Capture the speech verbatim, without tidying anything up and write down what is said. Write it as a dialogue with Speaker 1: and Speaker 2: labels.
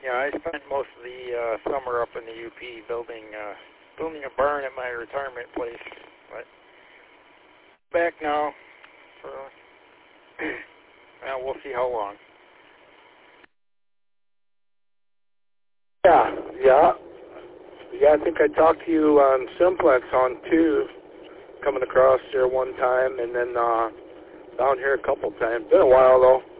Speaker 1: Yeah, I spent most of the uh, summer up in the U P building uh, building a barn at my retirement place. But back now for well, we'll see how long.
Speaker 2: Yeah, yeah. Yeah, I think I talked to you on Simplex on two, coming across here one time, and then uh, down here a couple times. Been a while, though.